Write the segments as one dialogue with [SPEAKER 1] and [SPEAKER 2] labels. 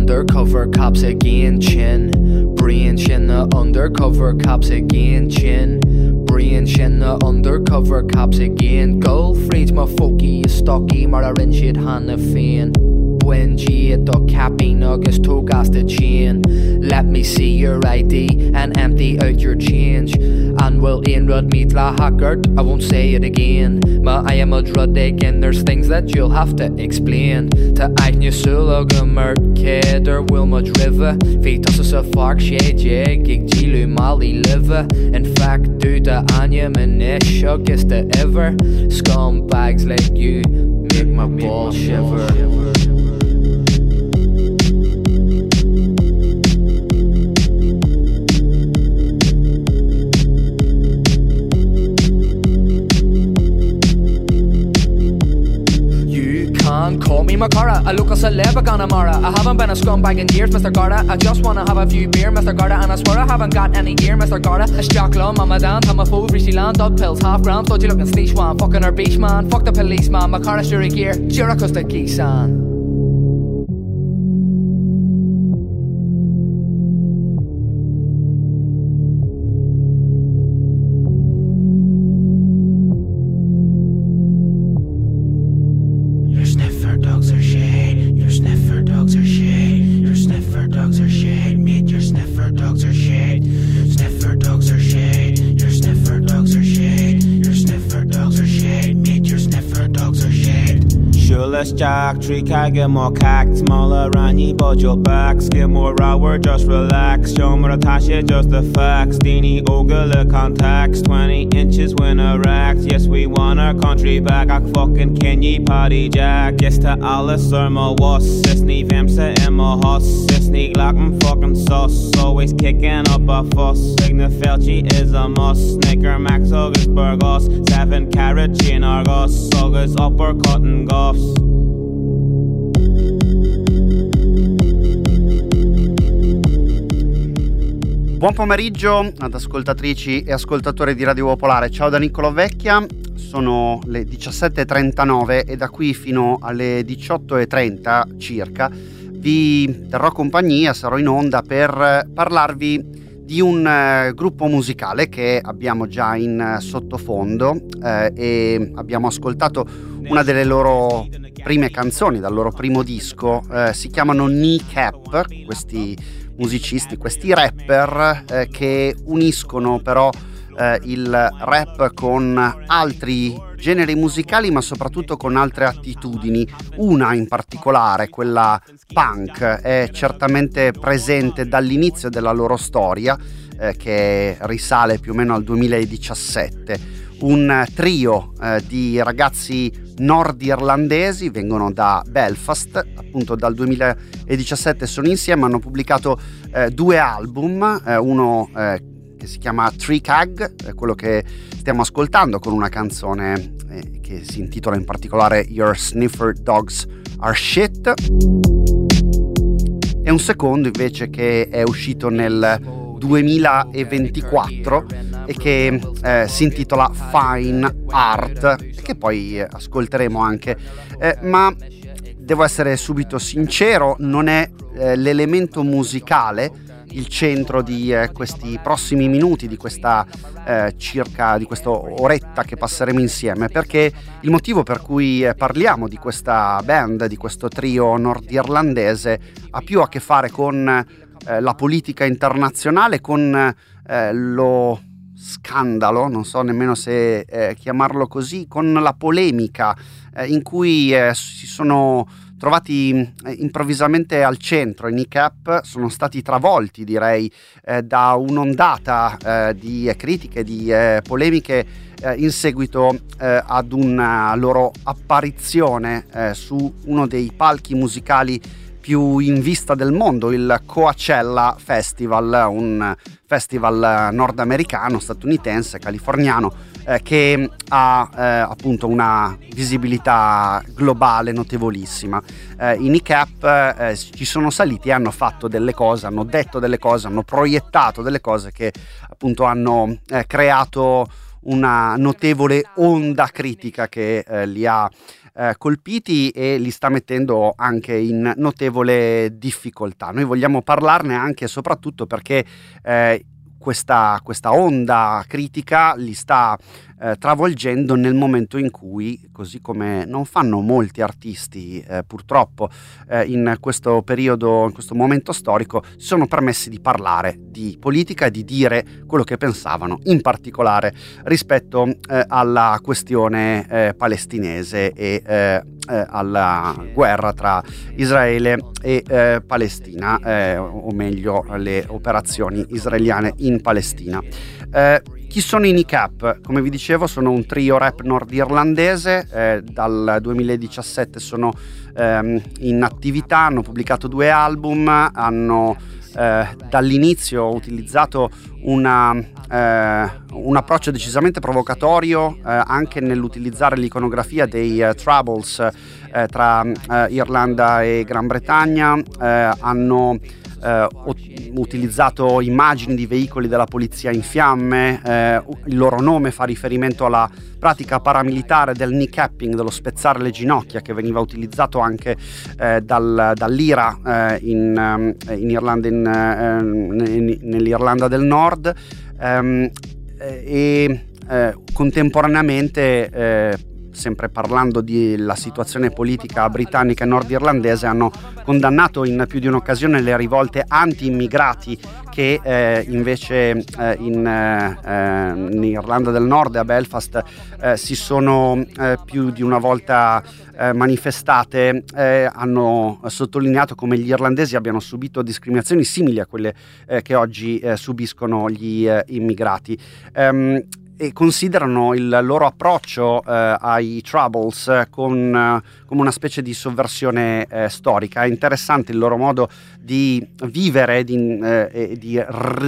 [SPEAKER 1] undercover cops again, chin. Brian Shin, the undercover cops again, chin. Brian Shin, the undercover cops again. Goldfried's my folky, stocky, mar a rinshid hanna féin. When G do cappy nuggets to gas the chain. Let me see your ID and empty out your change. And we'll inrod meet la haggard, I won't say it again. But I am a druddig and there's things that you'll have to explain. To Agnew Sulaga Mert Kid or Wilma Driva. Vitas a fark shade jeg, gig Gilu Mali liver. In fact, do the Anya Manish, guess the ever. Scumbags like you make my balls shiver. Call me Macara, I look a celeb, Ganamara. I haven't been a scumbag in years, Mr. Garda. I just wanna have a few beer, Mr. Garda. And I swear I haven't got any gear, Mr. Garda. It's Jack Lum, I'm a dan, I'm a fool, Rishi Land, dog pills, half gram, dodgy looking sneeze one. Fucking her beach man, fuck the policeman, Macara Shuri gear, Jericho's the geesan.
[SPEAKER 2] Jack, tree get more cacked, smaller Rani, but your back, skin more hour, just relax. Show me Natasha, just the facts. Dini Ogala contacts, 20 inches when erect. Yes, we want our country back. I fucking Kenny party jack. Yes, to alles Irma was Sisney Vemsa Emma Hoss. Sisney Glock, I'm fucking sauce. Always kicking up a fuss. Signa Felchi is a must. Snicker Max Augustburg Oss. 7 carat chin Argos. Sogas uppercutting goffs.
[SPEAKER 3] Buon pomeriggio ad ascoltatrici e ascoltatori di Radio Popolare. Ciao da Niccolò Vecchia, sono le 17.39 e da qui fino alle 18.30 circa vi terrò compagnia, sarò in onda per parlarvi di un gruppo musicale che abbiamo già in sottofondo e abbiamo ascoltato una delle loro prime canzoni dal loro primo disco. Si chiamano Kneecap, questi musicisti, questi rapper che uniscono però il rap con altri generi musicali, ma soprattutto con altre attitudini. Una in particolare, quella punk, è certamente presente dall'inizio della loro storia, che risale più o meno al 2017. Un trio di ragazzi nordirlandesi, vengono da Belfast, appunto dal 2017 sono insieme, hanno pubblicato 2 album, uno che si chiama Trick Hag, quello che stiamo ascoltando, con una canzone che si intitola in particolare Your Sniffer Dogs Are Shit, e un secondo invece che è uscito nel 2024 e che si intitola Fine Art, e che poi ascolteremo anche, ma devo essere subito sincero, non è l'elemento musicale il centro di questi prossimi minuti, di questa di questa oretta che passeremo insieme, perché il motivo per cui parliamo di questa band, di questo trio nordirlandese, ha più a che fare con la politica internazionale, con lo scandalo, non so nemmeno se chiamarlo così, con la polemica in cui si sono trovati improvvisamente al centro. I Kneecap sono stati travolti, direi, da un'ondata di critiche, di polemiche in seguito ad una loro apparizione su uno dei palchi musicali più in vista del mondo, il Coachella Festival, un festival nordamericano, statunitense, californiano, che ha appunto una visibilità globale notevolissima. I Kneecap ci sono saliti e hanno fatto delle cose, hanno detto delle cose, hanno proiettato delle cose che appunto hanno creato una notevole onda critica che li ha colpiti e li sta mettendo anche in notevole difficoltà. Noi vogliamo parlarne anche e soprattutto perché questa onda critica li sta travolgendo nel momento in cui, così come non fanno molti artisti purtroppo in questo periodo, in questo momento storico, si sono permessi di parlare di politica e di dire quello che pensavano, in particolare rispetto alla questione palestinese e alla guerra tra Israele e Palestina, o meglio le operazioni israeliane in Palestina. Chi sono i Kneecap? Come vi dicevo, sono un trio rap nordirlandese, dal 2017 sono in attività, hanno pubblicato 2 album, hanno dall'inizio utilizzato un approccio decisamente provocatorio anche nell'utilizzare l'iconografia dei Troubles tra Irlanda e Gran Bretagna, hanno utilizzato immagini di veicoli della polizia in fiamme, il loro nome fa riferimento alla pratica paramilitare del kneecapping, dello spezzare le ginocchia, che veniva utilizzato anche dall'IRA in Irlanda, nell'Irlanda del Nord, e contemporaneamente sempre parlando della situazione politica britannica e nordirlandese, hanno condannato in più di un'occasione le rivolte anti-immigrati che invece in Irlanda del Nord e a Belfast si sono più di una volta manifestate. Hanno sottolineato come gli irlandesi abbiano subito discriminazioni simili a quelle che oggi subiscono gli immigrati. E considerano il loro approccio ai Troubles come una specie di sovversione storica. È interessante il loro modo di vivere, di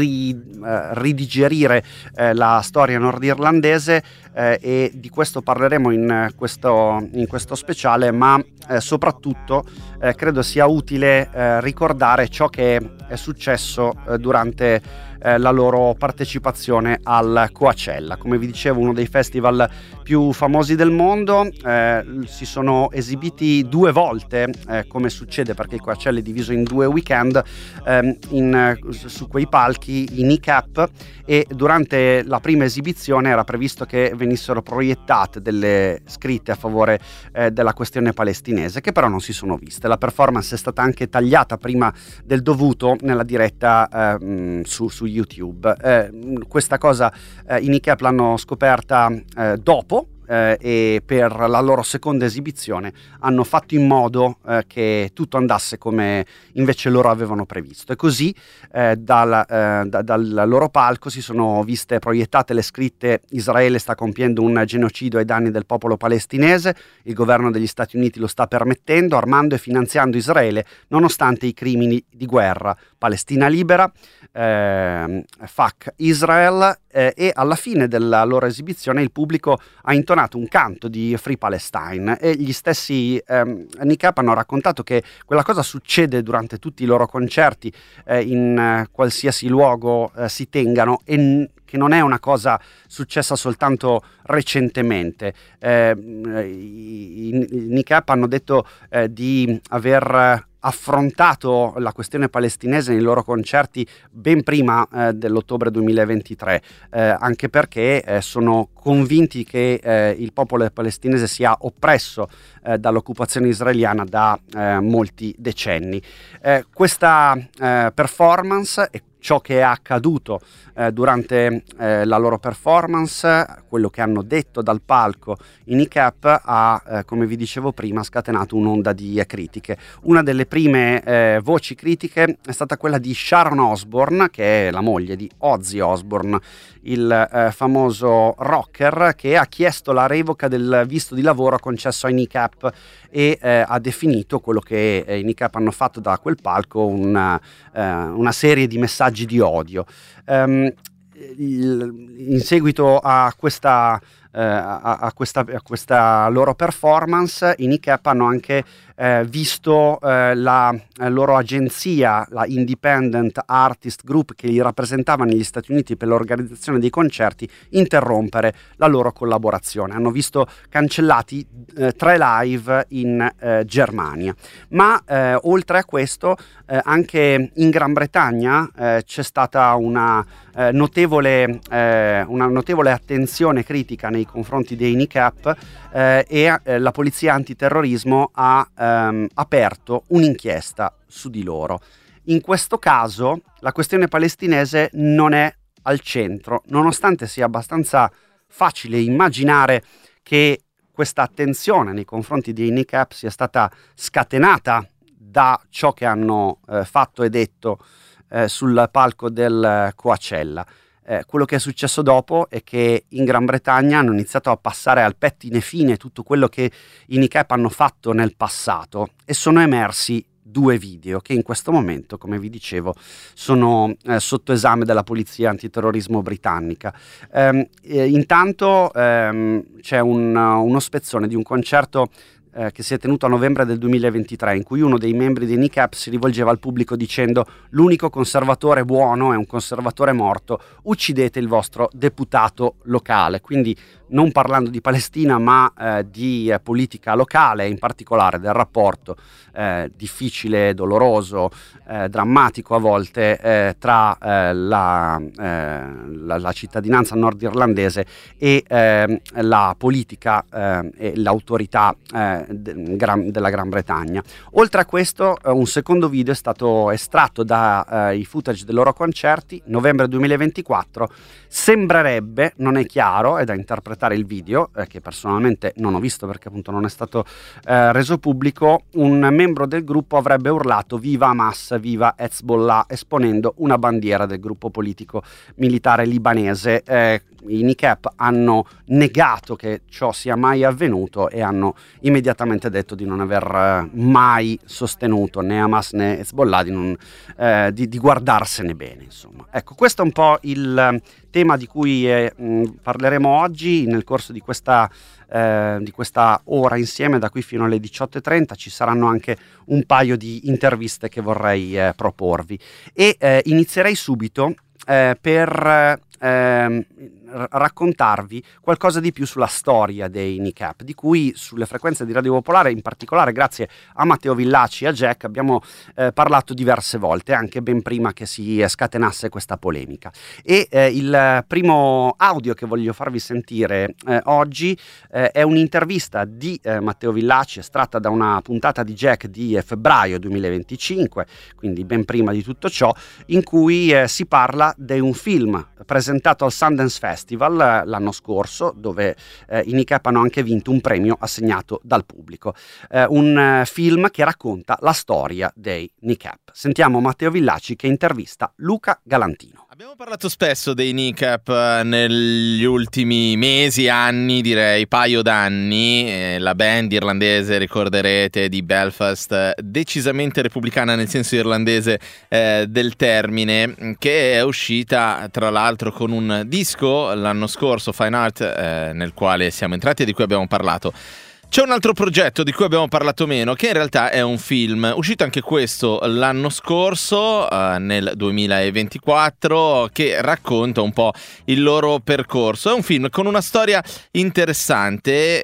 [SPEAKER 3] ridigerire la storia nordirlandese, e di questo parleremo in questo speciale, ma soprattutto credo sia utile ricordare ciò che è successo durante la loro partecipazione al Coachella. Come vi dicevo, uno dei festival più famosi del mondo. Si sono esibiti 2 volte, come succede perché il Coachella è diviso in 2 weekend, su quei palchi i Kneecap, e durante la prima esibizione era previsto che venissero proiettate delle scritte a favore della questione palestinese, che però non si sono viste. La performance è stata anche tagliata prima del dovuto nella diretta su YouTube. Questa cosa i Kneecap l'hanno scoperta dopo, e per la loro seconda esibizione hanno fatto in modo che tutto andasse come invece loro avevano previsto, e così dal loro palco si sono viste proiettate le scritte: Israele sta compiendo un genocidio ai danni del popolo palestinese, il governo degli Stati Uniti lo sta permettendo, armando e finanziando Israele nonostante i crimini di guerra, Palestina libera, fuck Israel. E alla fine della loro esibizione il pubblico ha intonato un canto di Free Palestine, e gli stessi Kneecap hanno raccontato che quella cosa succede durante tutti i loro concerti, in qualsiasi luogo si tengano, e che non è una cosa successa soltanto recentemente. I Kneecap hanno detto di aver affrontato la questione palestinese nei loro concerti ben prima dell'ottobre 2023, anche perché sono convinti che il popolo palestinese sia oppresso dall'occupazione israeliana da molti decenni. Questa performance e ciò che è accaduto durante la loro performance, quello che hanno detto dal palco i Kneecap, ha, come vi dicevo prima, scatenato un'onda di critiche. Una delle prime voci critiche è stata quella di Sharon Osbourne, che è la moglie di Ozzy Osbourne, il famoso rocker, che ha chiesto la revoca del visto di lavoro concesso ai Kneecap e ha definito quello che i Kneecap hanno fatto da quel palco una serie di messaggi di odio. In seguito a questa a questa loro performance, i NICAP hanno anche visto la loro agenzia, la Independent Artist Group, che li rappresentava negli Stati Uniti per l'organizzazione dei concerti, interrompere la loro collaborazione. Hanno visto cancellati 3 live in Germania. Ma oltre a questo, anche in Gran Bretagna c'è stata una notevole attenzione critica nei confronti dei NICAP, e la polizia antiterrorismo ha aperto un'inchiesta su di loro. In questo caso la questione palestinese non è al centro, nonostante sia abbastanza facile immaginare che questa attenzione nei confronti dei NICAP sia stata scatenata da ciò che hanno fatto e detto sul palco del Coachella. Quello che è successo dopo è che in Gran Bretagna hanno iniziato a passare al pettine fine tutto quello che i NICAP hanno fatto nel passato, e sono emersi 2 video che in questo momento, come vi dicevo, sono sotto esame della polizia antiterrorismo britannica. Intanto c'è uno spezzone di un concerto che si è tenuto a novembre del 2023, in cui uno dei membri dei NICAP si rivolgeva al pubblico dicendo: l'unico conservatore buono è un conservatore morto, uccidete il vostro deputato locale. Quindi non parlando di Palestina, ma di politica locale, in particolare del rapporto difficile, doloroso, drammatico a volte tra la cittadinanza nordirlandese e la politica e l'autorità della Gran Bretagna. Oltre a questo, un secondo video è stato estratto dai footage dei loro concerti, novembre 2024. Sembrerebbe, non è chiaro, è da interpretare il video, che personalmente non ho visto perché appunto non è stato reso pubblico, un membro del gruppo avrebbe urlato "Viva Hamas, viva Hezbollah", esponendo una bandiera del gruppo politico militare libanese. I NICAP hanno negato che ciò sia mai avvenuto e hanno immediatamente detto di non aver mai sostenuto né Hamas né Hezbollah, di guardarsene bene, insomma. Ecco, questo è un po' il tema di cui parleremo oggi nel corso di questa ora insieme, da qui fino alle 18:30. Ci saranno anche un paio di interviste che vorrei proporvi, e inizierei subito per raccontarvi qualcosa di più sulla storia dei NICAP, di cui sulle frequenze di Radio Popolare, in particolare grazie a Matteo Villaci e a Jack, abbiamo parlato diverse volte, anche ben prima che si scatenasse questa polemica. E il primo audio che voglio farvi sentire oggi è un'intervista di Matteo Villaci, estratta da una puntata di Jack di febbraio 2025, quindi ben prima di tutto ciò, in cui si parla di un film presentato al Sundance Festival l'anno scorso, dove i NICAP hanno anche vinto un premio assegnato dal pubblico. Un film che racconta la storia dei NICAP. Sentiamo Matteo Villaci che intervista Luca Galantino.
[SPEAKER 4] Abbiamo parlato spesso dei NICAP negli ultimi mesi, anni, direi paio d'anni. La band irlandese, ricorderete, di Belfast, decisamente repubblicana nel senso irlandese del termine, che è uscita tra l'altro con un disco l'anno scorso, Fine Art, nel quale siamo entrati e di cui abbiamo parlato. C'è un altro progetto di cui abbiamo parlato meno, che in realtà è un film, uscito anche questo l'anno scorso, nel 2024, che racconta un po' il loro percorso. È un film con una storia interessante,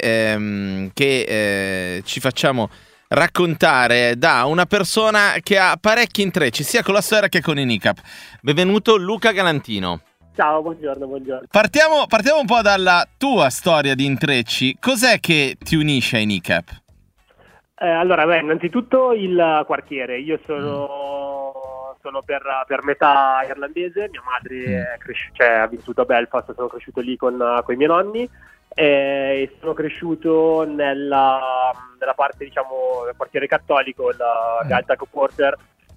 [SPEAKER 4] che ci facciamo raccontare da una persona che ha parecchi intrecci, sia con la storia che con i NICAP. Benvenuto Luca Galantino.
[SPEAKER 5] Ciao, buongiorno.
[SPEAKER 4] Partiamo un po' dalla tua storia di intrecci. Cos'è che ti unisce ai NICAP?
[SPEAKER 5] Allora, innanzitutto il quartiere. Io sono per metà irlandese. Mia madre ha vissuto a Belfast, sono cresciuto lì con i miei nonni, e sono cresciuto nella parte, diciamo, del quartiere cattolico, il Gaeltacht Quarter,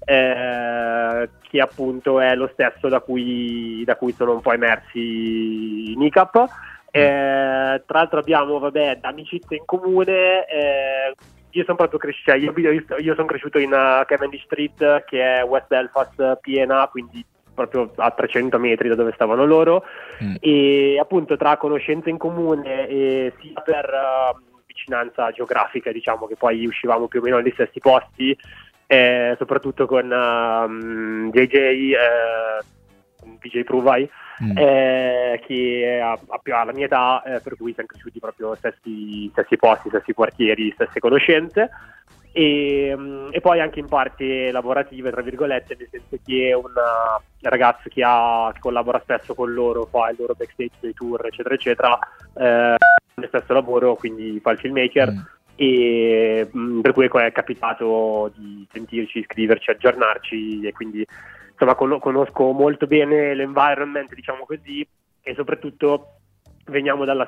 [SPEAKER 5] che appunto è lo stesso da cui sono un po' emersi i NICAP. Tra l'altro abbiamo amicizie in comune. Io sono proprio io sono cresciuto in Cavendish Street, che è West Belfast piena, quindi proprio a 300 metri da dove stavano loro, e appunto tra conoscenze in comune e sia per vicinanza geografica, diciamo che poi uscivamo più o meno negli stessi posti, soprattutto con DJ Pruvai, che ha la mia età, per cui siamo cresciuti proprio stessi posti, stessi quartieri, stesse conoscenze, e poi anche in parte lavorative, tra virgolette, nel senso che è un ragazzo che collabora spesso con loro, fa il loro backstage dei tour, eccetera eccetera, nel stesso lavoro, quindi fa il filmmaker, e per cui è capitato di sentirci, scriverci, aggiornarci, e quindi insomma conosco molto bene l'environment, diciamo così, e soprattutto veniamo dallo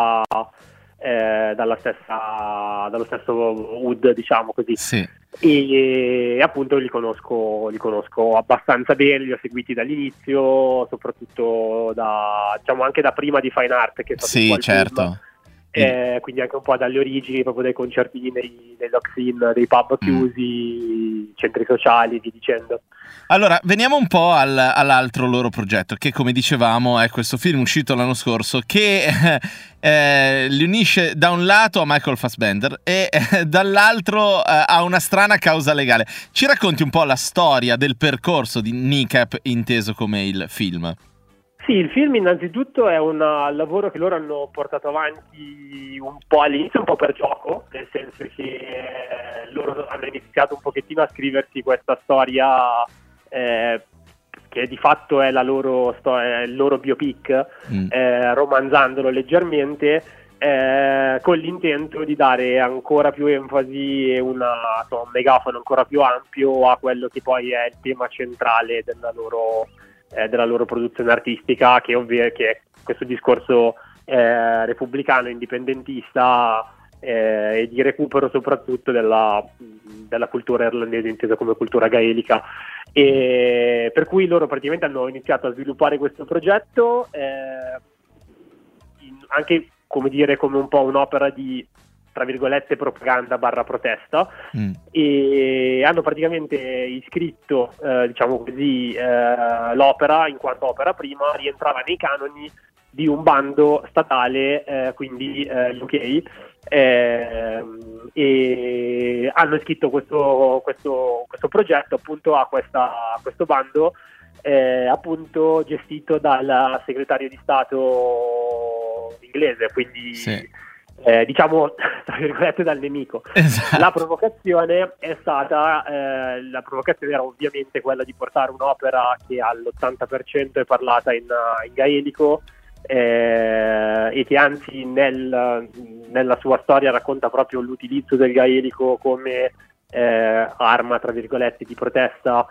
[SPEAKER 5] stesso wood, diciamo così.
[SPEAKER 4] Sì.
[SPEAKER 5] E appunto li conosco abbastanza bene, li ho seguiti dall'inizio, soprattutto diciamo anche da prima di Fine Art, che è stato un po' il
[SPEAKER 4] certo.
[SPEAKER 5] quindi anche un po' dalle origini, proprio dai concertini nei lock-in, dei pub chiusi, centri sociali, vi dicendo.
[SPEAKER 4] Allora, veniamo un po' all'altro loro progetto, che come dicevamo è questo film uscito l'anno scorso, che li unisce da un lato a Michael Fassbender e dall'altro a una strana causa legale. Ci racconti un po' la storia del percorso di Kneecap inteso come il film?
[SPEAKER 5] Sì, il film innanzitutto è un lavoro che loro hanno portato avanti un po' all'inizio, un po' per gioco, nel senso che loro hanno iniziato un pochettino a scriversi questa storia che di fatto è il loro biopic, romanzandolo leggermente, con l'intento di dare ancora più enfasi e un megafono ancora più ampio a quello che poi è il tema centrale della loro produzione artistica, che è questo discorso repubblicano, indipendentista, e di recupero soprattutto della cultura irlandese intesa come cultura gaelica, e per cui loro praticamente hanno iniziato a sviluppare questo progetto anche come un po' un'opera di, tra virgolette, propaganda / protesta, e hanno praticamente iscritto, diciamo così, l'opera, in quanto opera prima, rientrava nei canoni di un bando statale, quindi UK, e hanno iscritto questo progetto appunto a questo bando, appunto gestito dal segretario di Stato inglese, quindi diciamo tra virgolette dal nemico.
[SPEAKER 4] Esatto.
[SPEAKER 5] La provocazione era ovviamente quella di portare un'opera che all'80% è parlata in gaelico, e che anzi nella sua storia racconta proprio l'utilizzo del gaelico come arma, tra virgolette, di protesta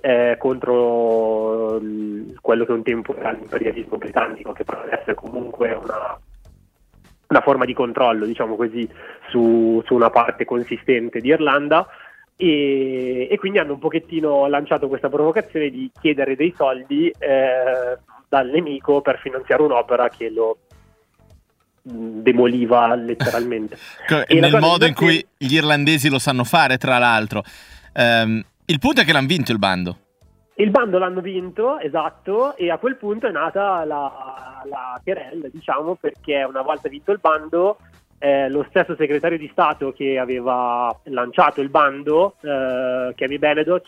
[SPEAKER 5] contro quello che un tempo era l'imperialismo britannico, che però adesso è comunque una forma di controllo, diciamo così, su una parte consistente di Irlanda, e quindi hanno un pochettino lanciato questa provocazione di chiedere dei soldi dal nemico per finanziare un'opera che lo demoliva letteralmente.
[SPEAKER 4] Nel modo in cui gli irlandesi lo sanno fare, tra l'altro. Il punto è che l'hanno vinto il bando.
[SPEAKER 5] Il bando l'hanno vinto, esatto, e a quel punto è nata la querella, diciamo, perché una volta vinto il bando, lo stesso segretario di Stato che aveva lanciato il bando, Kemi Benedoch,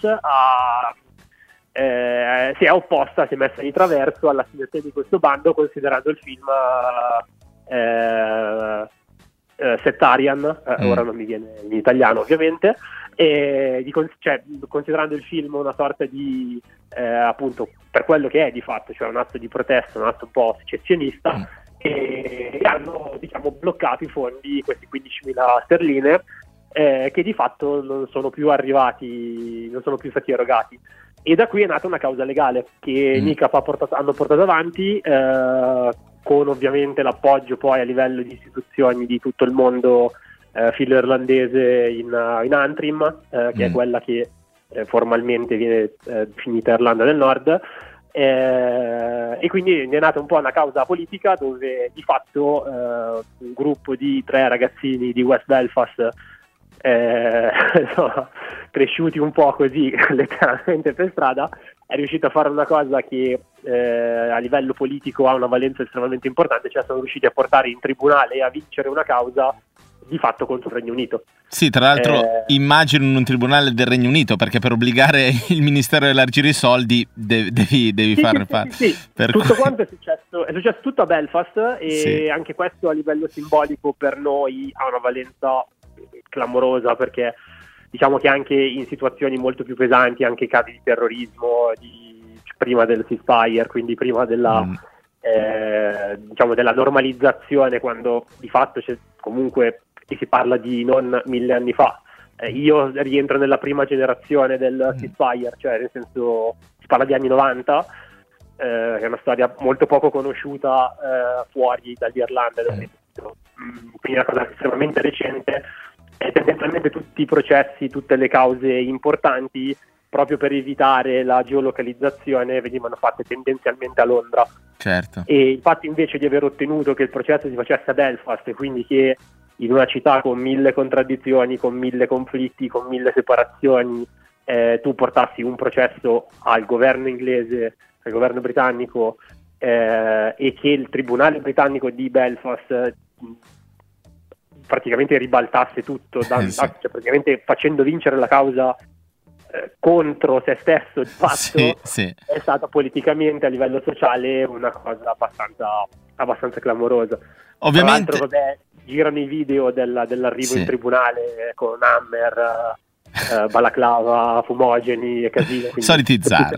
[SPEAKER 5] si è opposta, si è messa di traverso all'assegnazione di questo bando, considerando il film settarian, ora non mi viene in italiano ovviamente, considerando il film una sorta di appunto, per quello che è di fatto, cioè un atto di protesta, un atto un po' secessionista, e hanno, diciamo, bloccato i fondi, questi 15.000 sterline, che di fatto non sono più stati erogati, e da qui è nata una causa legale che Kneecap hanno portato avanti, con ovviamente l'appoggio poi a livello di istituzioni di tutto il mondo filo-irlandese in Antrim, che è quella che formalmente viene definita Irlanda del Nord, e quindi ne è nata un po' una causa politica, dove di fatto un gruppo di 3 ragazzini di West Belfast, insomma, cresciuti un po' così letteralmente per strada, è riuscito a fare una cosa che a livello politico ha una valenza estremamente importante, cioè sono riusciti a portare in tribunale e a vincere una causa di fatto contro il Regno Unito.
[SPEAKER 4] Sì, tra l'altro immagino in un tribunale del Regno Unito, perché per obbligare il ministero a elargire i soldi devi fare
[SPEAKER 5] sì. Tutto quanto è successo tutto a Belfast, e anche questo a livello simbolico per noi ha una valenza clamorosa, perché diciamo che anche in situazioni molto più pesanti, anche casi di terrorismo prima del ceasefire, quindi prima della diciamo della normalizzazione, quando di fatto c'è comunque, e si parla di non 1000 anni fa, io rientro nella prima generazione del ceasefire, cioè nel senso si parla di anni 90, che è una storia molto poco conosciuta fuori dall'Irlanda, quindi è una cosa estremamente recente, e tendenzialmente tutti i processi, tutte le cause importanti, proprio per evitare la geolocalizzazione, venivano fatte tendenzialmente a Londra.
[SPEAKER 4] Certo.
[SPEAKER 5] E infatti, invece di aver ottenuto che il processo si facesse a Belfast, e quindi che in una città con 1000 contraddizioni, con 1000 conflitti, con 1000 separazioni, tu portassi un processo al governo inglese, al governo britannico, e che il tribunale britannico di Belfast praticamente ribaltasse tutto, cioè praticamente facendo vincere la causa contro se stesso, di fatto, è stata politicamente a livello sociale una cosa abbastanza clamorosa.
[SPEAKER 4] Ovviamente.
[SPEAKER 5] Tra l'altro, girano i video dell'arrivo in tribunale con Hammer, balaclava, fumogeni e casino.
[SPEAKER 4] Soliti zar.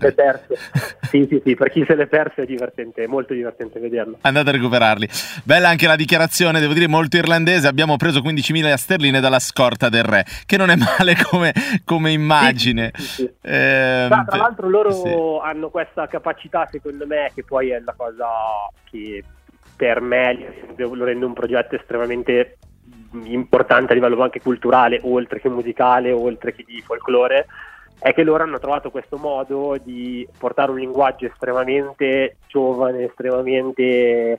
[SPEAKER 5] Sì, per chi se l'è perso è divertente, è molto divertente vederlo.
[SPEAKER 4] Andate a recuperarli. Bella anche la dichiarazione, devo dire molto irlandese: abbiamo preso 15.000 sterline dalla scorta del re, che non è male come immagine.
[SPEAKER 5] Sì. Tra l'altro loro hanno questa capacità, secondo me, che poi è la cosa che per me lo rende un progetto estremamente importante a livello anche culturale, oltre che musicale, oltre che di folklore, è che loro hanno trovato questo modo di portare un linguaggio estremamente giovane, estremamente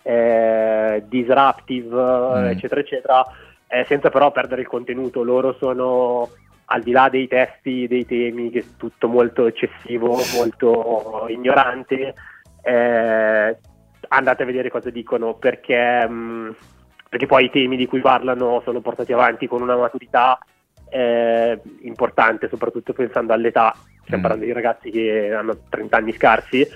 [SPEAKER 5] disruptive, eccetera eccetera, senza però perdere il contenuto. Loro sono, al di là dei testi, dei temi, che è tutto molto eccessivo, molto ignorante, andate a vedere cosa dicono, perché poi i temi di cui parlano sono portati avanti con una maturità importante, soprattutto pensando all'età. Stiamo parlando di ragazzi che hanno 30 anni scarsi.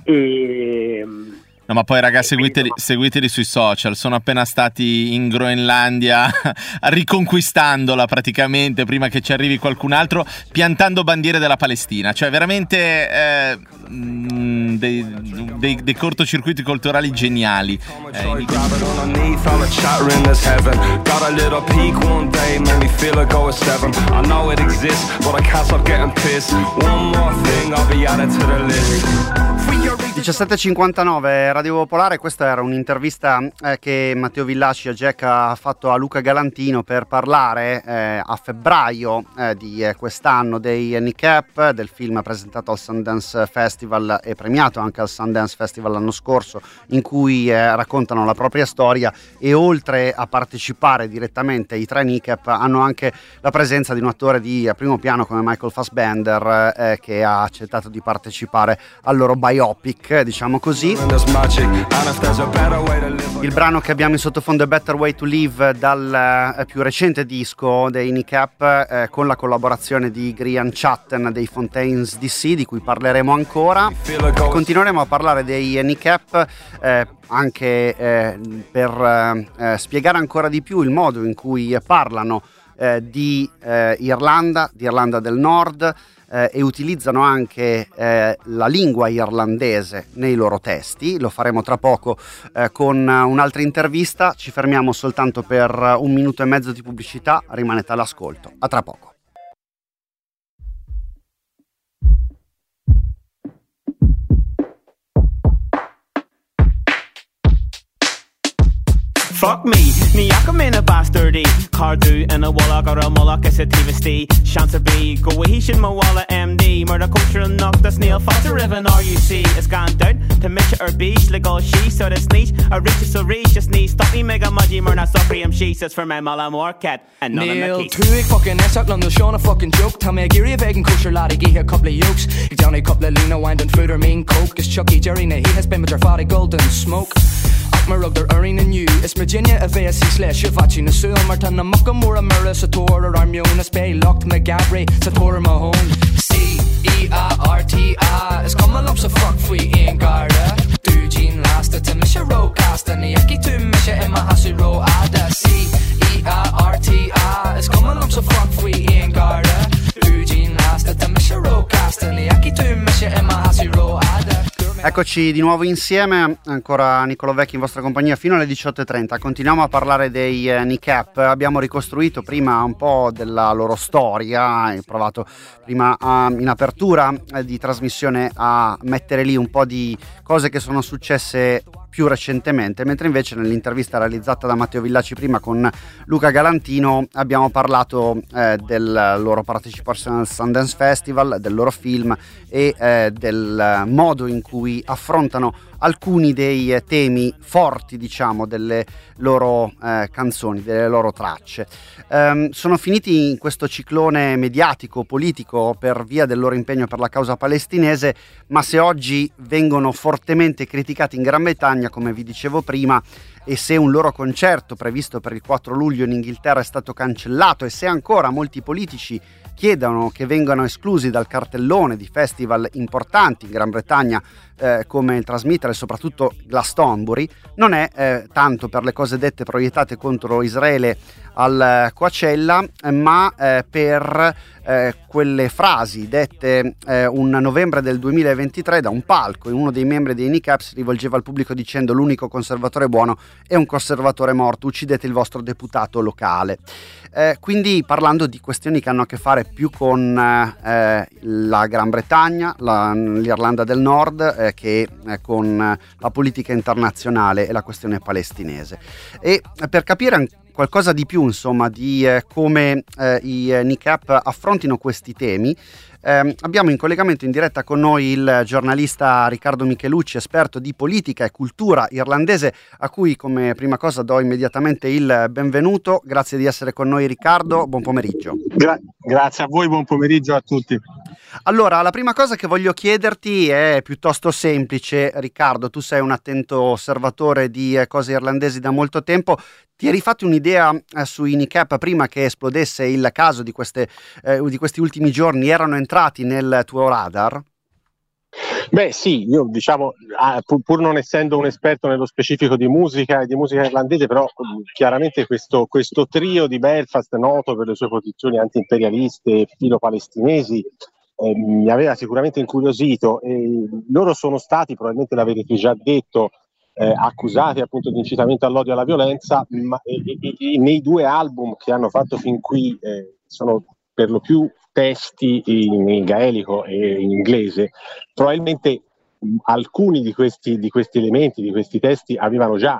[SPEAKER 4] No, ma poi ragazzi, seguiteli sui social, sono appena stati in Groenlandia riconquistandola praticamente prima che ci arrivi qualcun altro, piantando bandiere della Palestina, cioè veramente dei cortocircuiti culturali geniali.
[SPEAKER 3] (17:59) Radio Popolare. Questa era un'intervista che Matteo Villaci a Jack ha fatto a Luca Galantino per parlare a febbraio di quest'anno dei Kneecap, del film presentato al Sundance Festival e premiato anche al Sundance Festival l'anno scorso, in cui raccontano la propria storia, e oltre a partecipare direttamente i tre Kneecap hanno anche la presenza di un attore di primo piano come Michael Fassbender, che ha accettato di partecipare al loro biopic, diciamo così. Il brano che abbiamo in sottofondo è Better Way to Live, dal più recente disco dei Kneecap, con la collaborazione di Grian Chatten dei Fontaines DC, di cui parleremo ancora. Continueremo a parlare dei Kneecap anche per spiegare ancora di più il modo in cui parlano di Irlanda del Nord, e utilizzano anche la lingua irlandese nei loro testi. Lo faremo tra poco con un'altra intervista. Ci fermiamo soltanto per 1 minuto e mezzo di pubblicità, rimanete all'ascolto. A tra poco.
[SPEAKER 2] Fuck me, ni jag kom in a bastardy. Cardu and a walla got a mulla as a tvst. Chance be go he should my walla MD. Murder culture knock the snail foster riven RUC. It's gone down to Mitch or beach like all she so the sneeze. A rich so rich just need stop me mega mudgy murder sorry I'm she says for my mala more cat and none of the
[SPEAKER 1] Two fucking Essak London Sean a fucking joke. Tell me a geary vegan kosher laddie give here a couple of yokes. Down a couple of Luna wine and food or mean coke. Is Chucky Jerry he has been with her fatty golden smoke. Marug der Urin and you Is Virginia a VSC slash Shivachi na Sul Martin na Muckamura Mura Sator or Armiona Spay Locked McGabry Sator Mahone C-E-A-R-T-I Is come along so fuck free in Garda Du Jean Lasta to Misha Rocasta Niaki to Misha Emma Hasuro Ada C-E-A-R-T-I Is come along so fuck free in Garda Du Jean Lasta to Misha Rocasta Niaki to Misha Emma Hasuro Ada.
[SPEAKER 3] Eccoci di nuovo insieme, ancora Nicolò Vecchi in vostra compagnia fino alle 18:30. Continuiamo a parlare dei NICAP. Abbiamo ricostruito prima un po' della loro storia, ho provato prima in apertura di trasmissione a mettere lì un po' di cose che sono successe più recentemente, mentre invece nell'intervista realizzata da Matteo Villaci prima con Luca Galantino abbiamo parlato del loro partecipazione al Sundance Festival, del loro film e del modo in cui affrontano alcuni dei temi forti, diciamo, delle loro canzoni, delle loro tracce. Sono finiti in questo ciclone mediatico, politico, per via del loro impegno per la causa palestinese, ma se oggi vengono fortemente criticati in Gran Bretagna, come vi dicevo prima, e se un loro concerto previsto per il 4 luglio in Inghilterra è stato cancellato e se ancora molti politici chiedono che vengano esclusi dal cartellone di festival importanti in Gran Bretagna come il Transmitter e soprattutto Glastonbury, non è tanto per le cose dette proiettate contro Israele al Coachella, ma per quelle frasi dette un novembre del 2023 da un palco, e uno dei membri dei NICAP si rivolgeva al pubblico dicendo: l'unico conservatore buono è un conservatore morto, uccidete il vostro deputato locale. Quindi parlando di questioni che hanno a che fare più con la Gran Bretagna, l'Irlanda del Nord, che con la politica internazionale e la questione palestinese. E per capire qualcosa di più, insomma, di come i NICAP affrontino questi temi, abbiamo in collegamento in diretta con noi il giornalista Riccardo Michelucci, esperto di politica e cultura irlandese, a cui come prima cosa do immediatamente il benvenuto. Grazie di essere con noi, Riccardo, buon pomeriggio.
[SPEAKER 6] Grazie a voi, buon pomeriggio a tutti.
[SPEAKER 3] Allora, la prima cosa che voglio chiederti è piuttosto semplice. Riccardo, tu sei un attento osservatore di cose irlandesi da molto tempo. Ti eri fatto un'idea sui NICAP prima che esplodesse il caso di questi ultimi giorni? Erano entrati nel tuo radar?
[SPEAKER 6] Beh sì, io diciamo, pur non essendo un esperto nello specifico di musica e di musica irlandese, però chiaramente questo trio di Belfast, noto per le sue posizioni anti-imperialiste e filo-palestinesi, mi aveva sicuramente incuriosito. Loro sono stati, probabilmente l'avrete già detto, accusati appunto di incitamento all'odio e alla violenza, ma nei due album che hanno fatto fin qui sono per lo più testi in gaelico e in inglese. Probabilmente alcuni di questi elementi, di questi testi avevano già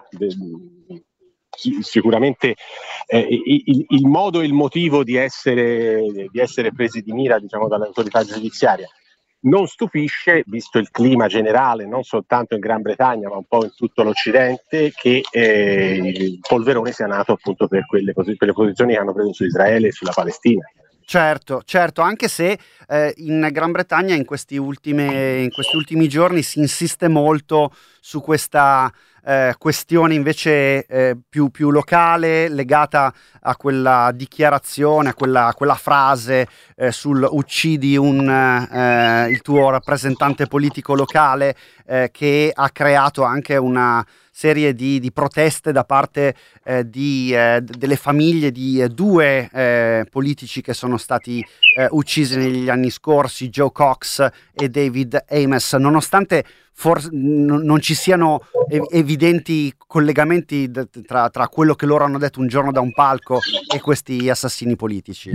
[SPEAKER 6] sicuramente il modo e il motivo di essere presi di mira, diciamo, dall'autorità giudiziaria. Non stupisce, visto il clima generale, non soltanto in Gran Bretagna, ma un po' in tutto l'Occidente, che il polverone sia nato appunto per quelle posizioni che hanno preso su Israele e sulla Palestina.
[SPEAKER 3] Certo, anche se in Gran Bretagna in questi ultimi giorni si insiste molto su questa questione invece più locale, legata a quella dichiarazione, a quella frase sul uccidi il tuo rappresentante politico locale, che ha creato anche una serie di proteste da parte delle famiglie di due politici che sono stati uccisi negli anni scorsi, Joe Cox e David Ames, nonostante non ci siano evidenti collegamenti tra quello che loro hanno detto un giorno da un palco e questi assassini politici.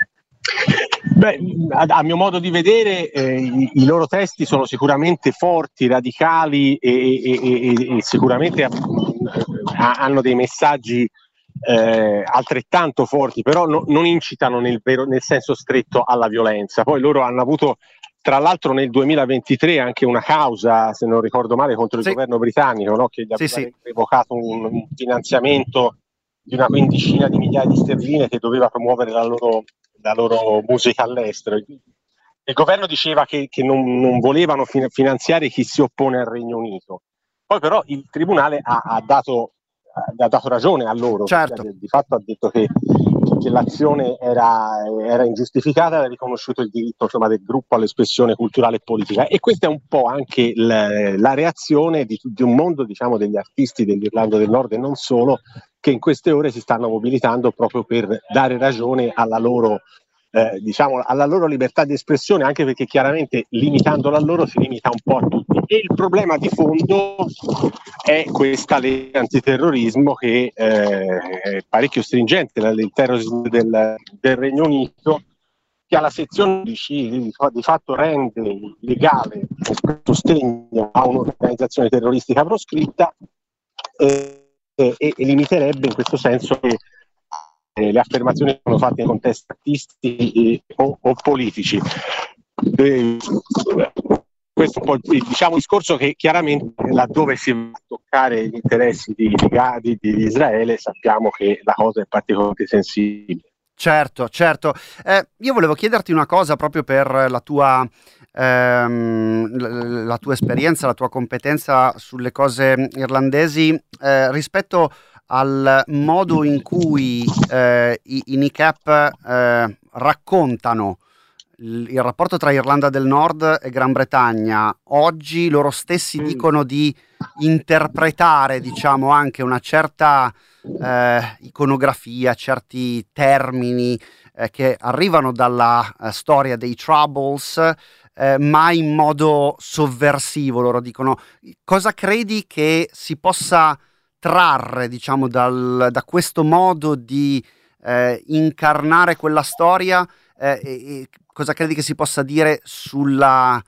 [SPEAKER 6] Beh, a mio modo di vedere i loro testi sono sicuramente forti, radicali e sicuramente hanno dei messaggi altrettanto forti, però non incitano nel senso stretto alla violenza. Poi loro hanno avuto, tra l'altro, nel 2023 anche una causa, se non ricordo male, contro il governo britannico, no? Che gli aveva revocato un finanziamento di una quindicina di migliaia di sterline che doveva promuovere la loro musica all'estero. Il governo diceva che non volevano finanziare chi si oppone al Regno Unito. Poi però il tribunale ha dato ragione a loro,
[SPEAKER 3] certo.
[SPEAKER 6] Di fatto ha detto che l'azione era ingiustificata, ha riconosciuto il diritto, insomma, del gruppo all'espressione culturale e politica, e questa è un po' anche la reazione di un mondo, diciamo, degli artisti dell'Irlanda del Nord e non solo, che in queste ore si stanno mobilitando proprio per dare ragione alla loro libertà di espressione, anche perché chiaramente limitandola a loro si limita un po' a tutti. E il problema di fondo è questa legge antiterrorismo che è parecchio stringente, il terrorismo del Regno Unito, che alla sezione 11 di fatto rende legale il sostegno a un'organizzazione terroristica proscritta e limiterebbe in questo senso le affermazioni che sono fatte in contesti artistici o politici. Questo è un po' il discorso, che chiaramente laddove si va a toccare gli interessi di Israele sappiamo che la cosa è particolarmente sensibile.
[SPEAKER 3] Certo. Io volevo chiederti una cosa proprio per la tua esperienza, la tua competenza sulle cose irlandesi, rispetto al modo in cui i NICAP raccontano il rapporto tra Irlanda del Nord e Gran Bretagna. Oggi loro stessi dicono di interpretare, diciamo, anche una certa iconografia, certi termini che arrivano dalla storia dei Troubles, ma in modo sovversivo. Loro dicono: cosa credi che si possa trarre, diciamo, da questo modo di incarnare quella storia, e cosa credi che si possa dire sulla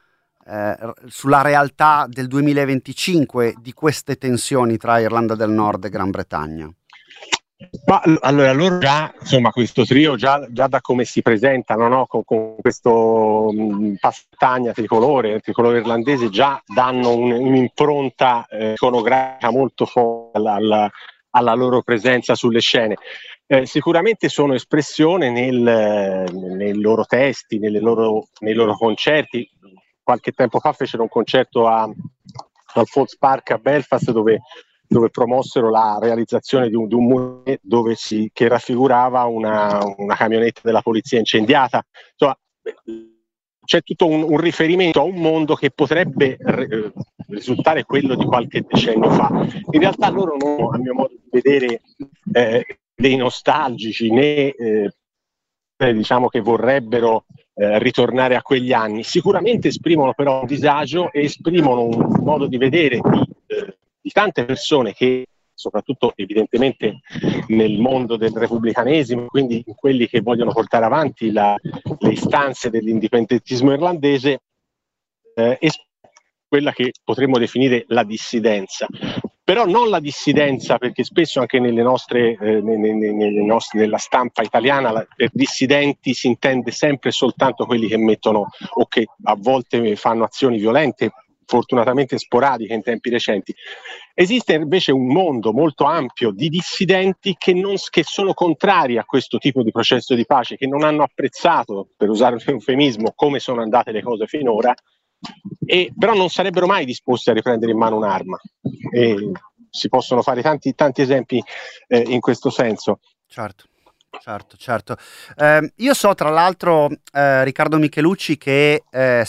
[SPEAKER 3] realtà del 2025 di queste tensioni tra Irlanda del Nord e Gran Bretagna?
[SPEAKER 6] Ma allora loro già, insomma, questo trio già da come si presentano, no? Con questo pastagna tricolore irlandese, già danno un'impronta iconografica molto forte alla loro presenza sulle scene. Sicuramente sono espressione nei loro testi, nei loro concerti. Qualche tempo fa fecero un concerto al Falls Park a Belfast dove promossero la realizzazione di un muret che raffigurava una camionetta della polizia incendiata. Insomma, c'è tutto un riferimento a un mondo che potrebbe risultare quello di qualche decennio fa. In realtà loro non, a mio modo di vedere, dei nostalgici né diciamo che vorrebbero ritornare a quegli anni. Sicuramente esprimono però un disagio e esprimono un modo di vedere di tante persone che, soprattutto evidentemente nel mondo del repubblicanesimo, quindi in quelli che vogliono portare avanti le istanze dell'indipendentismo irlandese, quella che potremmo definire la dissidenza. Però non la dissidenza, perché spesso anche nella stampa italiana per dissidenti si intende sempre soltanto quelli che mettono o che a volte fanno azioni violente, fortunatamente sporadiche in tempi recenti. Esiste invece un mondo molto ampio di dissidenti che sono contrari a questo tipo di processo di pace, che non hanno apprezzato, per usare un eufemismo, come sono andate le cose finora, però non sarebbero mai disposti a riprendere in mano un'arma. E si possono fare tanti esempi in questo senso.
[SPEAKER 3] Certo. Io so, tra l'altro, Riccardo Michelucci, che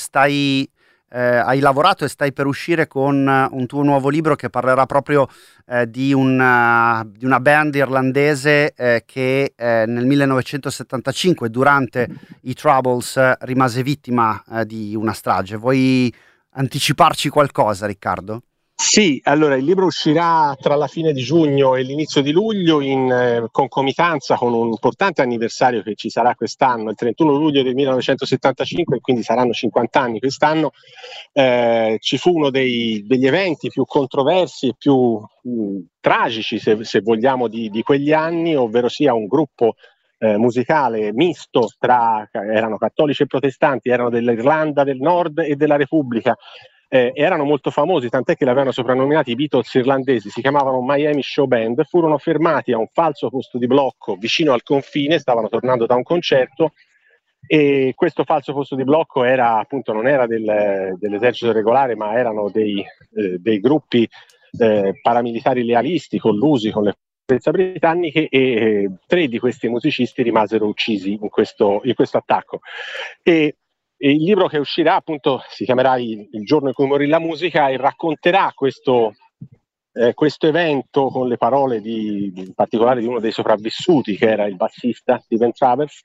[SPEAKER 3] hai lavorato e stai per uscire con un tuo nuovo libro che parlerà proprio di una band irlandese che nel 1975, durante i Troubles, rimase vittima di una strage. Vuoi anticiparci qualcosa, Riccardo?
[SPEAKER 6] Sì, allora il libro uscirà tra la fine di giugno e l'inizio di luglio in concomitanza con un importante anniversario che ci sarà quest'anno, il 31 luglio del 1975, quindi saranno 50 anni quest'anno. Ci fu uno degli eventi più controversi e più tragici, se vogliamo, di quegli anni, ovvero sia un gruppo musicale misto erano cattolici e protestanti, erano dell'Irlanda del Nord e della Repubblica. Erano molto famosi, tant'è che l'avevano soprannominati i Beatles irlandesi, si chiamavano Miami Show Band, furono fermati a un falso posto di blocco vicino al confine, stavano tornando da un concerto e questo falso posto di blocco non era dell'esercito regolare, ma erano dei gruppi paramilitari lealisti collusi con le forze britanniche e 3 di questi musicisti rimasero uccisi in questo attacco. E il libro che uscirà appunto si chiamerà Il giorno in cui morì la musica e racconterà questo evento con le parole in particolare di uno dei sopravvissuti, che era il bassista Stephen Travers,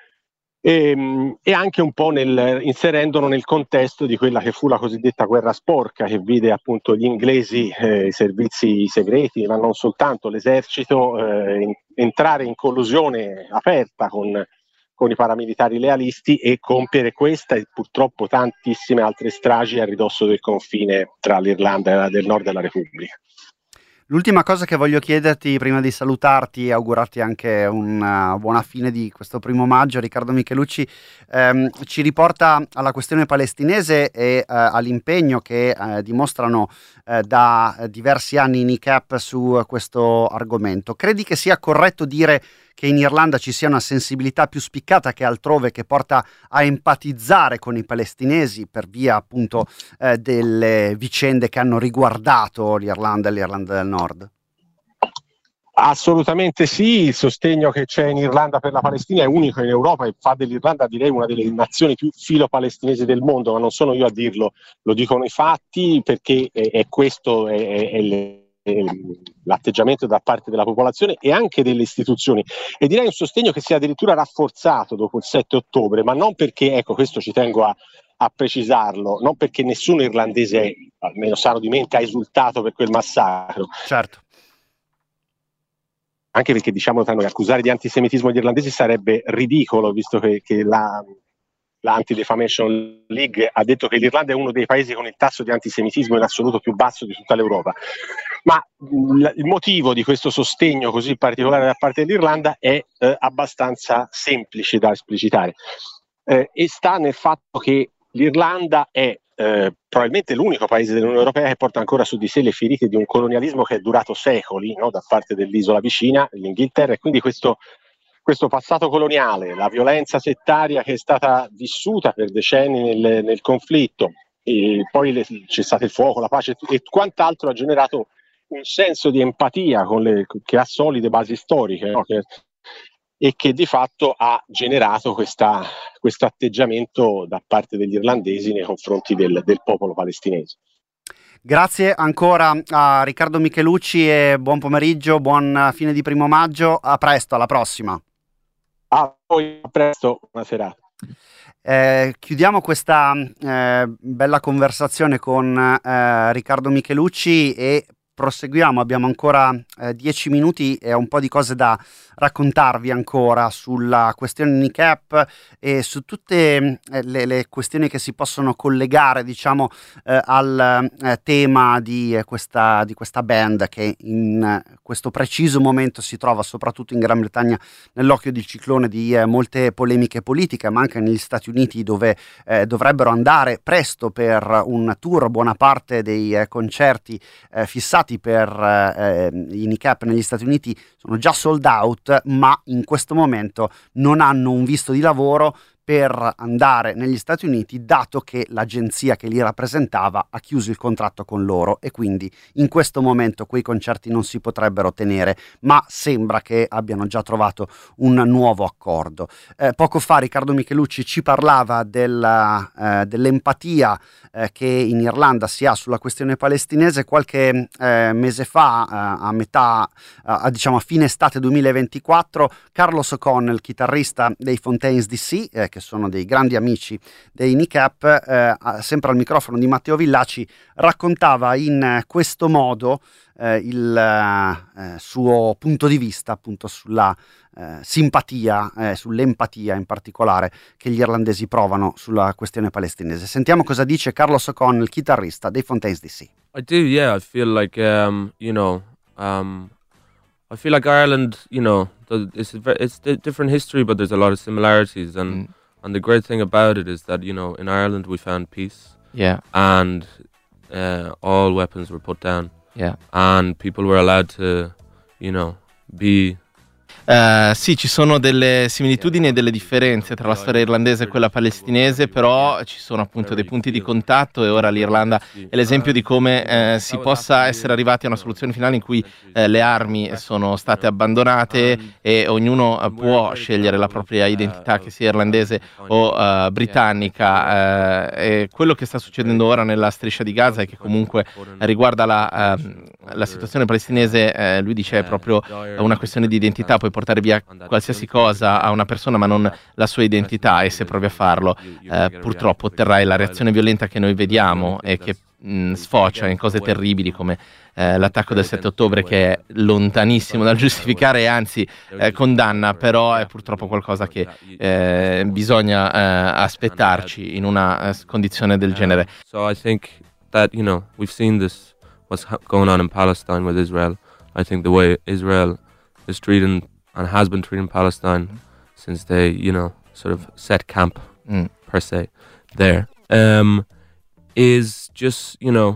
[SPEAKER 6] e anche un po' inserendolo nel contesto di quella che fu la cosiddetta guerra sporca, che vide appunto gli inglesi, i servizi segreti, ma non soltanto l'esercito, entrare in collusione aperta con i paramilitari lealisti e compiere questa e purtroppo tantissime altre stragi a ridosso del confine tra l'Irlanda del Nord e la Repubblica.
[SPEAKER 3] L'ultima cosa che voglio chiederti prima di salutarti e augurarti anche una buona fine di questo 1° maggio, Riccardo Michelucci, ci riporta alla questione palestinese e all'impegno che dimostrano da diversi anni in ICAP su questo argomento. Credi che sia corretto dire che in Irlanda ci sia una sensibilità più spiccata che altrove, che porta a empatizzare con i palestinesi per via appunto delle vicende che hanno riguardato l'Irlanda e l'Irlanda del Nord?
[SPEAKER 6] Assolutamente sì, il sostegno che c'è in Irlanda per la Palestina è unico in Europa e fa dell'Irlanda, direi, una delle nazioni più filo-palestinesi del mondo, ma non sono io a dirlo, lo dicono i fatti, perché questo è l'atteggiamento da parte della popolazione e anche delle istituzioni, e direi un sostegno che si è addirittura rafforzato dopo il 7 ottobre, ma non perché, ecco, questo ci tengo a precisarlo, non perché nessuno irlandese, almeno sano di mente, ha esultato per quel massacro.
[SPEAKER 3] Certo.
[SPEAKER 6] Anche perché, diciamo, che accusare di antisemitismo gli irlandesi sarebbe ridicolo, visto che la Anti-Defamation League ha detto che l'Irlanda è uno dei paesi con il tasso di antisemitismo in assoluto più basso di tutta l'Europa. Ma il motivo di questo sostegno così particolare da parte dell'Irlanda è abbastanza semplice da esplicitare e sta nel fatto che l'Irlanda è probabilmente l'unico paese dell'Unione Europea che porta ancora su di sé le ferite di un colonialismo che è durato secoli, no, da parte dell'isola vicina, l'Inghilterra, e quindi questo passato coloniale, la violenza settaria che è stata vissuta per decenni nel conflitto, e poi c'è stato il fuoco, la pace e quant'altro, ha generato un senso di empatia che ha solide basi storiche, no? E che di fatto ha generato questo atteggiamento da parte degli irlandesi nei confronti del popolo palestinese.
[SPEAKER 3] Grazie ancora a Riccardo Michelucci e buon pomeriggio, buon fine di 1° maggio, a presto, alla prossima.
[SPEAKER 6] A voi, a presto, buona serata.
[SPEAKER 3] Chiudiamo questa bella conversazione con Riccardo Michelucci e proseguiamo. Abbiamo ancora 10 minuti e un po' di cose da raccontarvi ancora sulla questione NICAP e su tutte le questioni che si possono collegare, diciamo, al tema di questa band che in questo preciso momento si trova soprattutto in Gran Bretagna nell'occhio del ciclone di molte polemiche politiche, ma anche negli Stati Uniti, dove dovrebbero andare presto per un tour buona parte dei concerti fissati per i NICAP negli Stati Uniti sono già sold out, ma in questo momento non hanno un visto di lavoro per andare negli Stati Uniti, dato che l'agenzia che li rappresentava ha chiuso il contratto con loro e quindi in questo momento quei concerti non si potrebbero tenere, ma sembra che abbiano già trovato un nuovo accordo. Poco fa Riccardo Michelucci ci parlava dell'empatia che in Irlanda si ha sulla questione palestinese. Qualche mese fa, diciamo a fine estate 2024, Carlos O'Connell, chitarrista dei Fontaines DC, che che sono dei grandi amici dei NICAP, sempre al microfono di Matteo Villaci, raccontava in questo modo il suo punto di vista appunto sulla simpatia, sull'empatia in particolare che gli irlandesi provano sulla questione palestinese. Sentiamo cosa dice Carlos O'Connell, chitarrista dei Fontaines DC.
[SPEAKER 7] I do, yeah. I feel like I feel like Ireland, it's a different history, but there's a lot of similarities, and the great thing about it is that in Ireland we found peace, and all weapons were put down, and people were allowed to, be.
[SPEAKER 4] Sì, ci sono delle similitudini e delle differenze tra la storia irlandese e quella palestinese, però ci sono appunto dei punti di contatto, e ora l'Irlanda è l'esempio di come si possa essere arrivati a una soluzione finale in cui le armi sono state abbandonate e ognuno può scegliere la propria identità, che sia irlandese o britannica. E quello che sta succedendo ora nella striscia di Gaza, e che comunque riguarda la situazione palestinese, lui dice è proprio una questione di identità. Puoi portare via qualsiasi cosa a una persona ma non la sua identità, e se provi a farlo purtroppo otterrai la reazione violenta che noi vediamo e che sfocia in cose terribili come l'attacco del 7 ottobre, che è lontanissimo dal giustificare e anzi condanna, però è purtroppo qualcosa che bisogna aspettarci in una condizione del genere.
[SPEAKER 7] So I think that we've seen this, what's going on in Palestine with Israel. I think the way Israel is treating and has been treating Palestine since they, sort of set camp per se there, is just,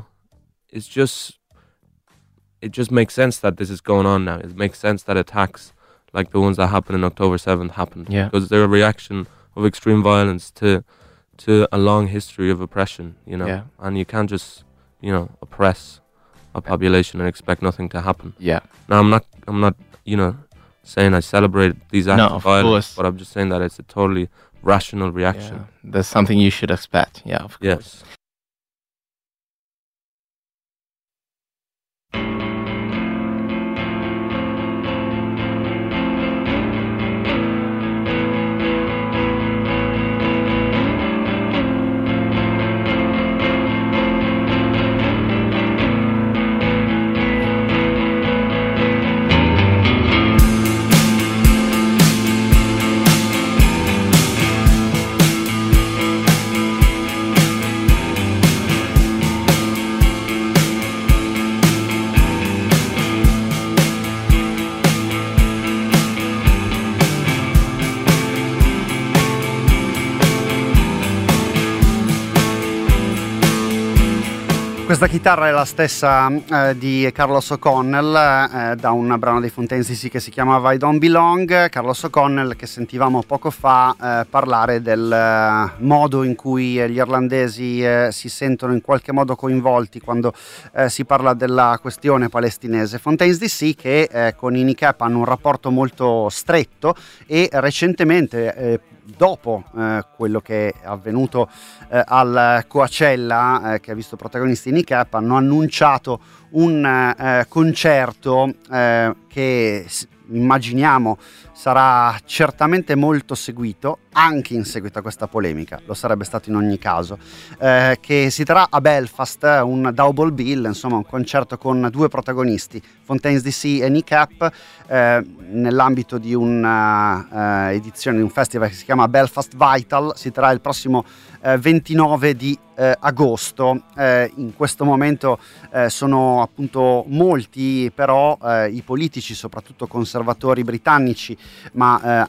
[SPEAKER 7] it just makes sense that this is going on now. It makes sense that attacks like the ones that happened on October 7th happened, because they're a reaction of extreme violence to a long history of oppression, and you can't just, oppress a population and expect nothing to happen. Now I'm not, saying I celebrate these acts of violence, but I'm just saying that it's a totally rational reaction.
[SPEAKER 4] That's something you should expect. Of course.
[SPEAKER 7] Yes.
[SPEAKER 3] Questa chitarra è la stessa di Carlos O'Connell, da un brano dei Fontaines DC che si chiamava I Don't Belong. Carlos O'Connell, che sentivamo poco fa parlare del modo in cui gli irlandesi si sentono in qualche modo coinvolti quando si parla della questione palestinese. Fontaines DC che con i NICAP hanno un rapporto molto stretto, e recentemente dopo quello che è avvenuto al Coachella, che ha visto protagonisti in NICAP, hanno annunciato un concerto che immaginiamo sarà certamente molto seguito, anche in seguito a questa polemica, lo sarebbe stato in ogni caso, che si terrà a Belfast, un double bill, insomma un concerto con due protagonisti, Fontaines DC e NICAP, nell'ambito di una edizione di un festival che si chiama Belfast Vital. Si terrà il prossimo 29 di agosto. In questo momento sono appunto molti però i politici, soprattutto conservatori britannici, ma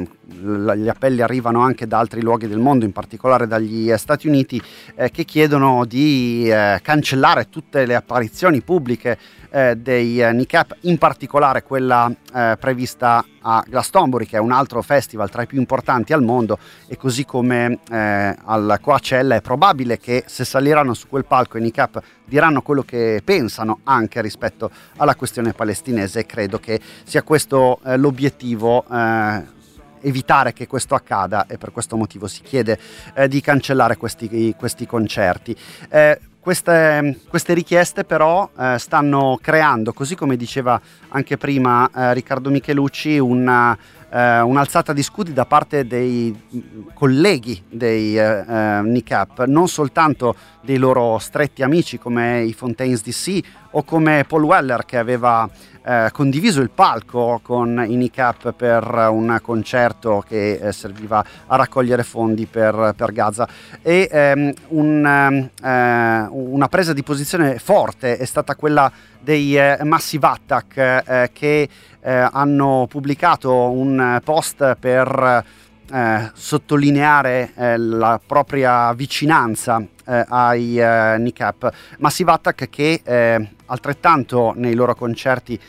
[SPEAKER 3] gli appelli arrivano anche da altri luoghi del mondo, in particolare dagli Stati Uniti, che chiedono di cancellare tutte le apparizioni pubbliche dei NICAP, in particolare quella prevista a Glastonbury, che è un altro festival tra i più importanti al mondo, e così come al Coachella è probabile che se saliranno su quel palco i NICAP diranno quello che pensano anche rispetto alla questione palestinese. Credo che sia questo l'obiettivo, evitare che questo accada, e per questo motivo si chiede di cancellare questi concerti. Queste richieste però stanno creando, così come diceva anche prima Riccardo Michelucci, un un'alzata di scudi da parte dei colleghi dei Kneecap, non soltanto dei loro stretti amici come i Fontaines DC o come Paul Weller, che aveva condiviso il palco con i Kneecap per un concerto che serviva a raccogliere fondi per Gaza. E una presa di posizione forte è stata quella dei Massive Attack, che hanno pubblicato un post per sottolineare la propria vicinanza ai Kneecap. Massive Attack che altrettanto nei loro concerti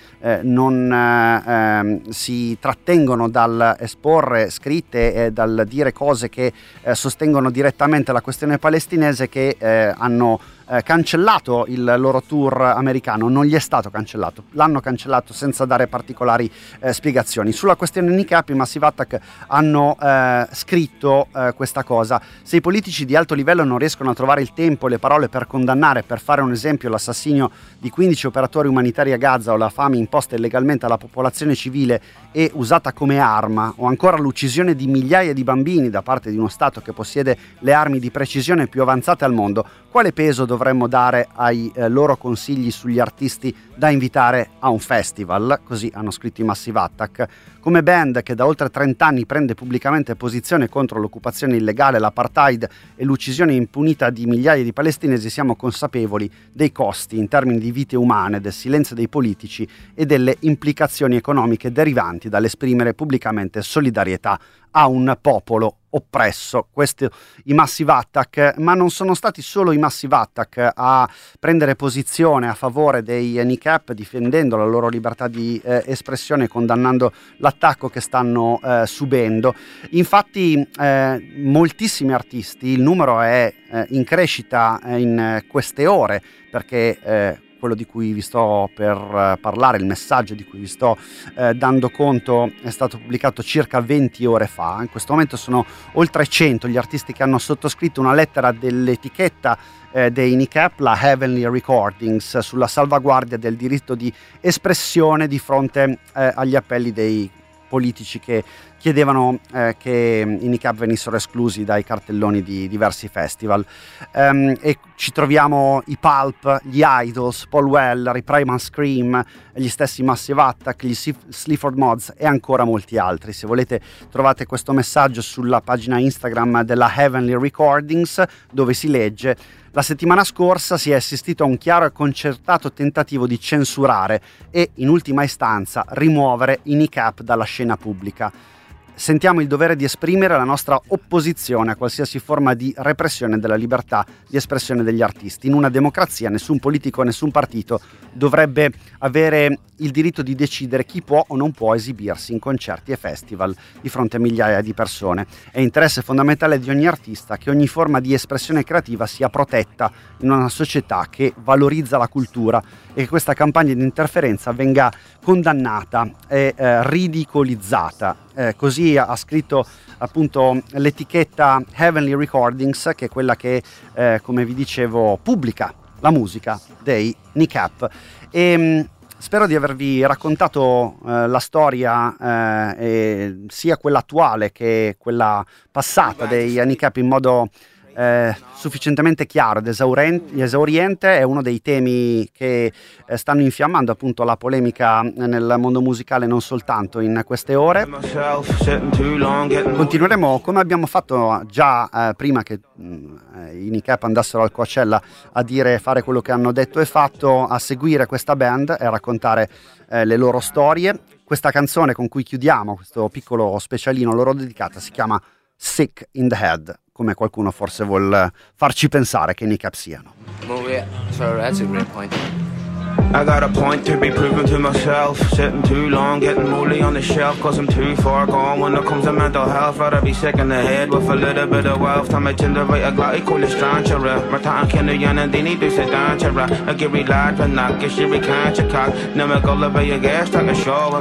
[SPEAKER 3] non si trattengono dal esporre scritte e dal dire cose che sostengono direttamente la questione palestinese, che hanno cancellato il loro tour americano. Non gli è stato cancellato, l'hanno cancellato senza dare particolari spiegazioni. Sulla questione Kneecap i Massive Attack hanno scritto questa cosa: se i politici di alto livello non riescono a trovare il tempo e le parole per condannare, per fare un esempio, l'assassinio di 15 operatori umanitari a Gaza o la fame imposta illegalmente alla popolazione civile e usata come arma, o ancora l'uccisione di migliaia di bambini da parte di uno Stato che possiede le armi di precisione più avanzate al mondo, quale peso dovremmo dare ai loro consigli sugli artisti da invitare a un festival? Così hanno scritto i Massive Attack. Come band che da oltre 30 anni prende pubblicamente posizione contro l'occupazione illegale, l'apartheid e l'uccisione impunita di migliaia di palestinesi, siamo consapevoli dei costi in termini di vite umane, del silenzio dei politici e delle implicazioni economiche derivanti dall'esprimere pubblicamente solidarietà a un popolo oppresso. Questi i Massive Attack, ma non sono stati solo i Massive Attack a prendere posizione a favore dei Kneecap, difendendo la loro libertà di espressione, condannando l'attacco che stanno subendo. Infatti moltissimi artisti, il numero è in crescita in queste ore, perché quello di cui vi sto per parlare, il messaggio di cui vi sto dando conto, è stato pubblicato circa 20 ore fa. In questo momento sono oltre 100 gli artisti che hanno sottoscritto una lettera dell'etichetta dei Kneecap, la Heavenly Recordings, sulla salvaguardia del diritto di espressione di fronte agli appelli dei politici che chiedevano che i Kneecap venissero esclusi dai cartelloni di diversi festival. E ci troviamo i Pulp, gli Idols, Paul Weller, i Primal Scream, gli stessi Massive Attack, gli Sleaford Mods e ancora molti altri. Se volete trovate questo messaggio sulla pagina Instagram della Heavenly Recordings, dove si legge: la settimana scorsa si è assistito a un chiaro e concertato tentativo di censurare e, in ultima istanza, rimuovere i Kneecap dalla scena pubblica. Sentiamo il dovere di esprimere la nostra opposizione a qualsiasi forma di repressione della libertà di espressione degli artisti. In una democrazia nessun politico, nessun partito dovrebbe avere il diritto di decidere chi può o non può esibirsi in concerti e festival di fronte a migliaia di persone. È interesse fondamentale di ogni artista che ogni forma di espressione creativa sia protetta in una società che valorizza la cultura, e che questa campagna di interferenza venga condannata e ridicolizzata. Così ha scritto appunto l'etichetta Heavenly Recordings, che è quella che, come vi dicevo, pubblica la musica dei Kneecap. E spero di avervi raccontato la storia, sia quella attuale che quella passata dei Kneecap, in modo sufficientemente chiaro ed esauriente. È uno dei temi che stanno infiammando appunto la polemica nel mondo musicale, non soltanto in queste ore. Continueremo, come abbiamo fatto già prima che i Kneecap andassero al Coachella, a fare quello che hanno detto e fatto, a seguire questa band e a raccontare le loro storie. Questa canzone con cui chiudiamo questo piccolo specialino loro dedicata si chiama Sick in the Head, come qualcuno forse vuol farci pensare che i Kneecap siano.
[SPEAKER 8] That's a great point.
[SPEAKER 2] I got a point to be proven to myself. Sitting too long, getting moldy on the shelf, cause I'm too far gone when it comes to mental health. Rather be sick in the head with a little bit of wealth. Time I generate a glad call it strancher. Martin Kenny and Dini do sit down chera. I get relaxed and knock, get shit we can't check out. Never go live by your gas, like a show with my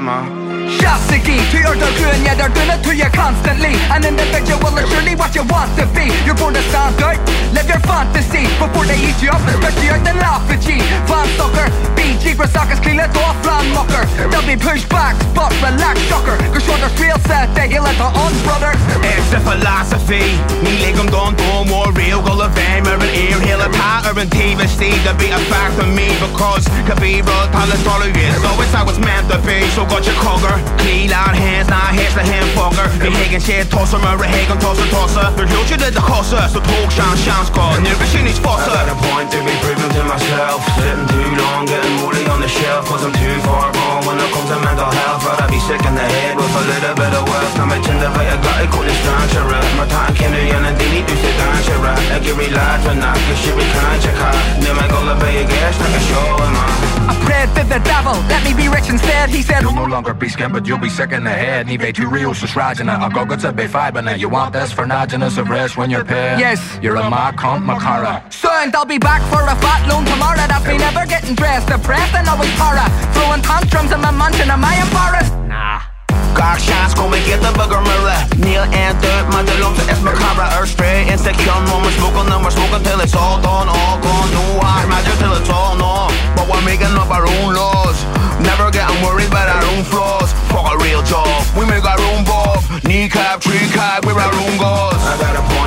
[SPEAKER 9] Shots again to your doing, yeah, they're doing it to you constantly. An individual is surely what you want to be. You're born to stand out, live your fantasy before they eat you up, especially out the laugh at you. Van sucker, BG Grasakis, clean it off, land mucker. They'll be pushed back, but relax, shocker. Cause you're the real set, they heal it to us, brother.
[SPEAKER 2] It's the philosophy, me legum don't do more real. Go of fame, urban ear, heal a pat, urban TV, Steve, to be a fact of me. Because Kabira, Talatolo is always how it's meant to be. So got your cogger. Clean out hands, now here's the hand fogger. Vi Hagen shit, tosser, Murray Hagen, tosser. They're huge, you did the cosser. So talk, chance, call, never seen each fosser. I got a point to be proving to myself. Sitting too long, getting woolly on the shelf. Cause I'm too far gone when it comes to mental health. But I'd be sick in the head with a little bit of wealth. Now my chin the way I got it, call it strange, right? My time can do, and they need to sit down, right? I give me life and not get shit, we can't check out. Then I go to pay a gas, like a show, man.
[SPEAKER 9] I prayed to the devil, let me be rich instead. He said,
[SPEAKER 10] you'll no longer be scared, but you'll be sick in the head. Ni vet hur real så srajana. I'll go to be fiber. You want this for naginus of rest when you're paid.
[SPEAKER 9] Yes.
[SPEAKER 10] You're a ma cunt Makara.
[SPEAKER 9] Soon I'll be back for a fat loan tomorrow. That's me never getting dressed, depressed and always para. Throwing tantrums in my mansion in Mayan forest.
[SPEAKER 2] Nah. Gag chance, kom ik get the bugger mirror. Neil and dirt, my delongs is macabre. Earth straight, insecure, no more smoking till it's all done, all gone. No, I imagine till it's all no. But we're making up our own laws. Never getting worried about our own flaws. Fuck a real job, we make our own bob. Kneecap, tree cap, we're our own gods. I got a